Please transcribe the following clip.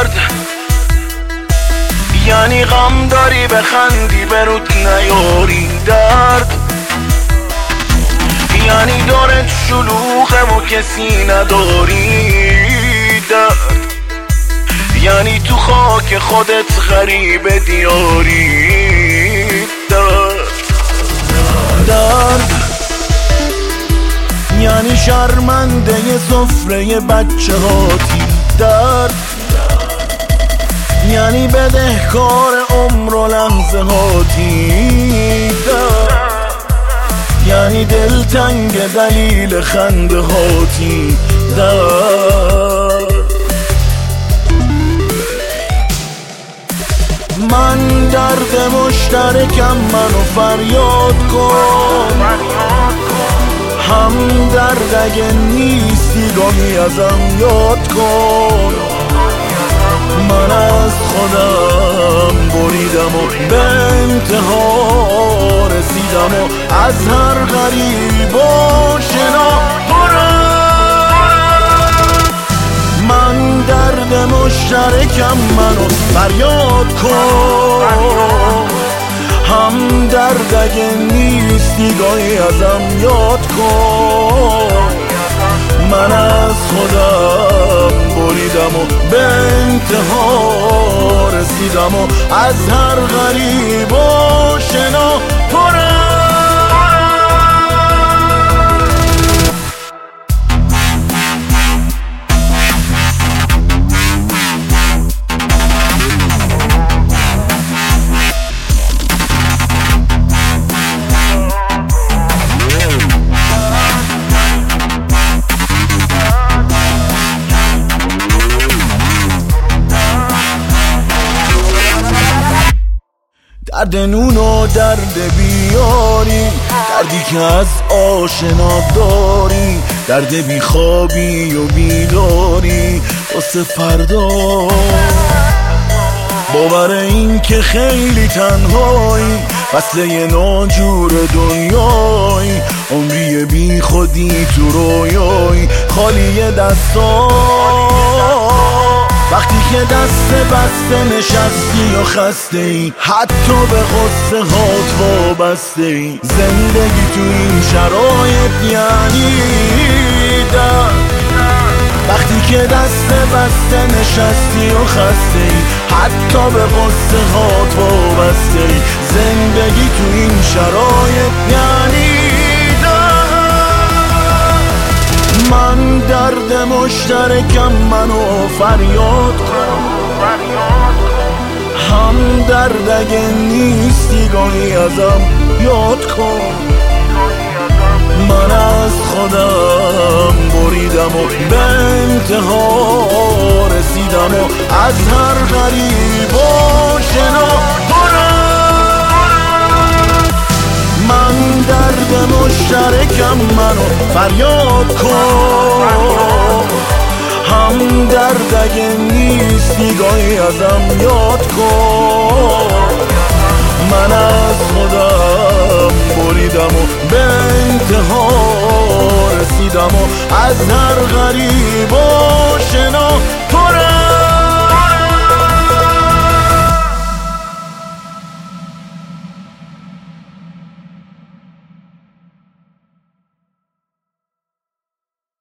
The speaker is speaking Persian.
درد، یعنی غم داری بخندی برود نیاری درد، یعنی دارت شلوغم و کسی نداری درد، یعنی تو خاک خودت غریب دیاری درد، یعنی شرمنده سفره بچه هاتی درد، یعنی بدهکار عمر و لحظه هاتی درد، یعنی دلتنگ دلیل خنده هاتی درد. من درد مشترکم، منو فریاد کن، هم درد اگه نیستی گاهی ازم یاد کن. من از خودم بریدم و به انتها رسیدم و از هر غریب و شنا من درد مشترکم، منو فریاد کن، هم درد اگه نیستی گاهی ازم یاد کن. من از خودم بریدم و به انتها رسیدم و از هر غریب و شنا درد نون و درد بیاری، دردی که از آشنا داری، درد بیخوابی و بیداری واسه فردا، باور این که خیلی تنهایی، فصله ناجور دنیایی، عمری بی خودی تو رویایی، خالی دستا، وقتی که دست بسته نشستی و خسته ای، حتی به غصه هات وابسته ای. زندگی تو این شرایط یعنی درد، وقتی که دست بسته نشستی و خسته ای، حتی به غصه هات وابسته ای. زندگی تو این شرایط یعنی من درد مشترکم، منو فریاد کن، هم درد اگه نیستی گاهی ازم یاد کن. من از خودم بریدم و به انتها رسیدم و از هر غریب و شنا من درد مشترکم، منو فریاد کن، هم درد اگه نیستی گاهی ازم یاد کن. من از خودم بریدم و به انتها رسیدم و از هر غریب و شنا